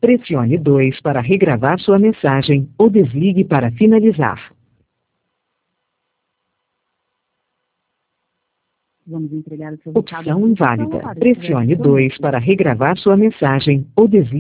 Pressione 2 para regravar sua mensagem, ou desligue para finalizar. Vamos entregar o seu recado. Opção inválida. Pressione 2 para regravar sua mensagem, ou desligue